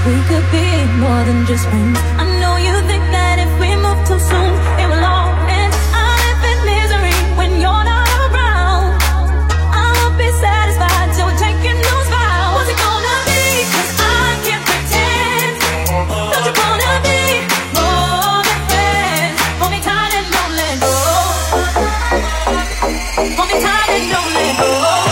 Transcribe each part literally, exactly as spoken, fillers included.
we could be more than just friends. I know you think that if we move too soon, it will all end. I live in misery when you're not around. I won't be satisfied till we're taking those vows. What's it gonna be? 'Cause I can't pretend. Don't you wanna be more than friends? Hold me tight and don't let go. Hold me tight and don't let go.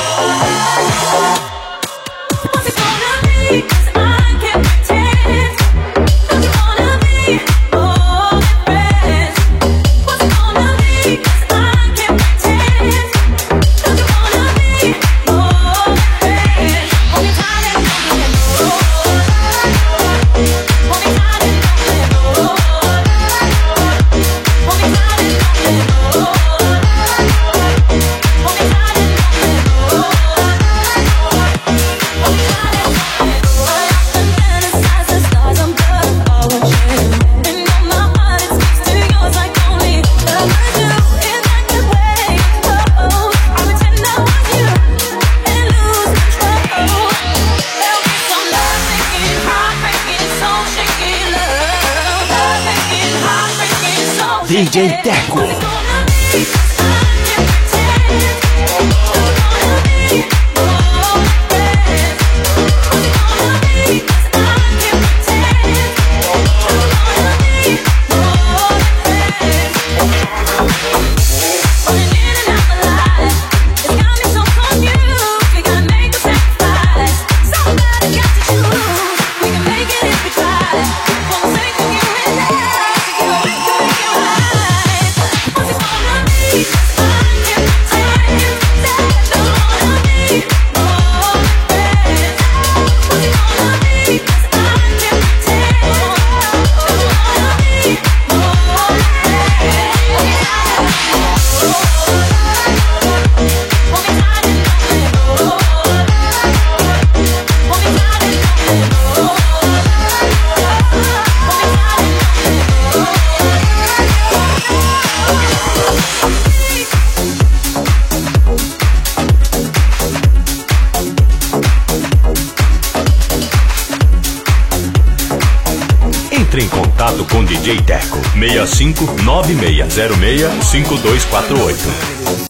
What's it gonna be? 'Cause I can't pretend. Don't you wanna be more than friends? What's it gonna be? 'Cause I can't pretend. Don't you wanna be more than friends? Hold me tight and don't let go. Hold me tight and don't let go. Hold me tight and don't let go. Hold me tight and don't let go. Hold me tight and don't let go. I often fantasize the stars above are watching, and on my heart it speaks to yours like only lovers do. In that good way, oh, I pretend I was you and lose control. There'll be some love-making, heart-breaking, soul-shaking love, love-making, heart-breaking, soul-shaking. D J Teco. What's it gonna be? 'Cause I can't pretend. Don't you wanna be more than friends? What's it gonna be? 'Cause I can't pretend. Don't you wanna be more than friends? Running in and out my life, it's got me so confused. We gotta make a sacrifice. Somebody got to choose. We can make it if we try. For the sake of you and I, together we can make it right. What's it gonna be? 'Cause I can't pretend. Don't you wanna be more than friends? What's it gonna be? 'Cause I can't pretend. Don't you wanna be more than friends? Hold me tight and don't let go. Hold me tight and don't let go. Hold me tight and don't let go. Hold me tight and don't let Entre em contato com D J Teco seis cinco nove seis zero seis cinco dois quatro oito.